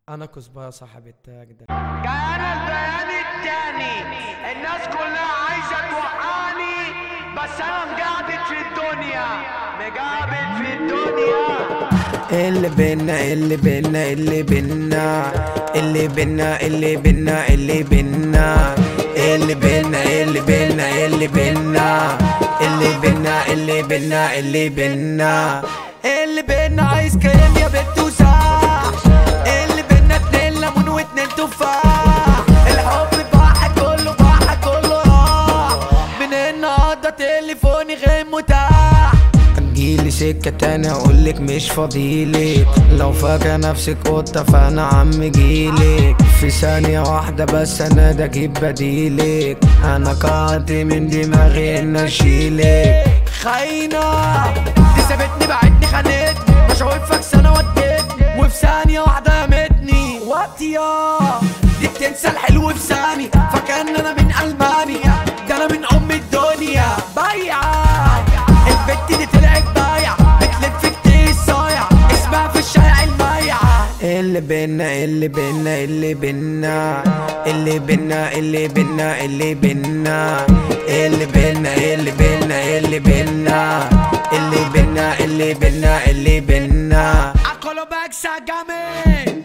انا كزبره صاحب التاج ده. كان البيان التاني، الناس كلها عايزة توقعني، بس انا مقابل في الدنيا، مقابل في الدنيا. اللي بينا اللي بينا اللي بينا اللي بينا اللي بينا اللي بينا اللي بينا اللي بينا اللي بينا اللي بينا اللي بينا اللي بينا اللي بينا عايز كريم يا بنت وساح، اللي بينا 2 ليمون و2 تفاح، الحب بحق كله بحق كله راح، من النهارده تليفوني غير متاح. جيلي سكة تاني اقولك مش فاضيلك، لو فاكرة نفسك قطة فانا عم جيلك، في ثانية واحدة بس انا ده اجيب بديلك، انا قعدت من دماغي ان اشيلك. خاينة دي سابتني بعدني خانتني، مشاوير فاكسة ودتني وفي ثانية واحدة رمتني. واطية دي بتنسى الحلو في ثانية، فكان انا من المانيا، ده انا من ام الدنيا. بايعة البت دي طلعت بايعة، بتلف كتير صايع، اسمها في الشارع المايعة. اللي بينا اللي بينا اللي بينا اللي بينا اللي بينا اللي بينا اللي بينا اللي بينا اللي بينا اللي بينا اللي بينا اللي بينا عقله بكسة جامد.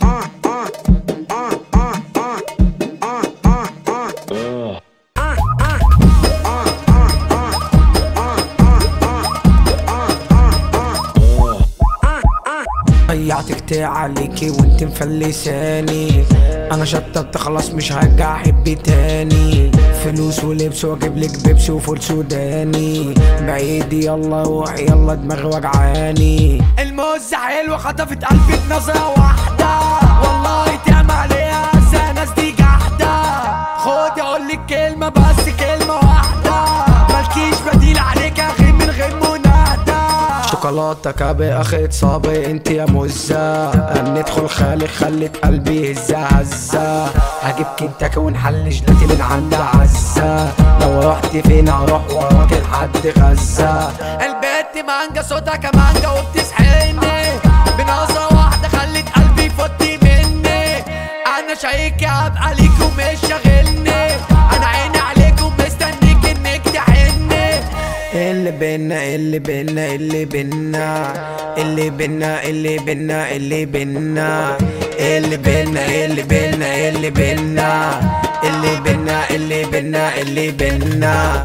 ضيعت كتير عليكي وانت مفلساني، انا شطبت خلاص مش هرجع احب تاني، فلوس ولبس واجيب لك بيبسي وفول سوداني، بعيد يلا روحي يلا دماغي وجعاني. الموزة حلوة خطفت قلبي بنظرة واحدة، والله تعمل عليها الناس دي جحدة، خدي اقولك كلمة بس كلمة واحدة، مالكيش بديل عليك غير من غير منادى. شوكولاتة كابي اخد صابي انت يا مزة، ندخل خالي خلت قلبي هزة هزة، هجيب كنتاكي ونحل جلاتي من عند عزة، لو رحت فين اروح وراك لحد غزة. البت مانجا صوتها كمانجا وبتسحرني، بنظرة واحدة خلت قلبي يفوت مني، انا شايك ابقى ليك ومش شاغلني، انا عيني عليك ومستنيك انك تحني. اللي بينا اللي بينا اللي بينا اللي بينا اللي بينا اللي بينا اللي بينا اللي بينا اللي بينا اللي بينا اللي بينا اللي بينا.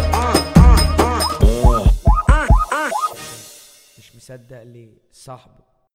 مش مصدق ليه صاحبه